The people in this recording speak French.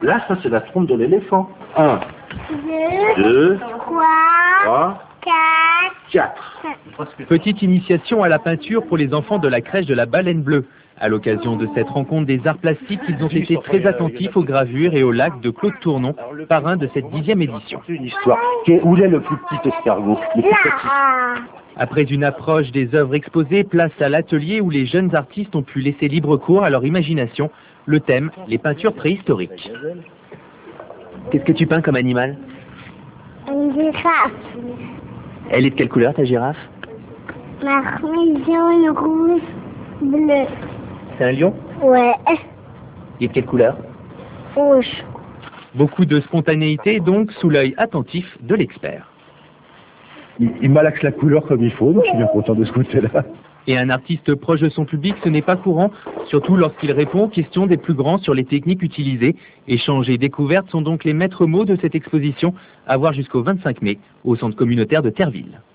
Là, ça, c'est la trompe de l'éléphant. 1, 2, 3, 4. Petite initiation à la peinture pour les enfants de la crèche de la Baleine Bleue. À l'occasion de cette rencontre des arts plastiques, ils ont été très attentifs aux gravures et aux lacs de Claude Tournon, parrain de cette 10e édition. Une histoire. Où est le plus petit escargot? Le plus petit. Après une approche des œuvres exposées, place à l'atelier où les jeunes artistes ont pu laisser libre cours à leur imagination. Le thème, les peintures préhistoriques. Qu'est-ce que tu peins comme animal? Une girafe. Elle est de quelle couleur, ta girafe? Marron, jaune, rouge, bleu. C'est un lion? Ouais, Il est de quelle couleur? rouge. Beaucoup de spontanéité donc, sous l'œil attentif de l'expert. Il malaxe la couleur comme il faut, donc je suis bien content de ce côté-là. Et un artiste proche de son public, ce n'est pas courant, surtout lorsqu'il répond aux questions des plus grands sur les techniques utilisées. Échanges et découvertes sont donc les maîtres mots de cette exposition, à voir jusqu'au 25 mai, au centre communautaire de Terreville.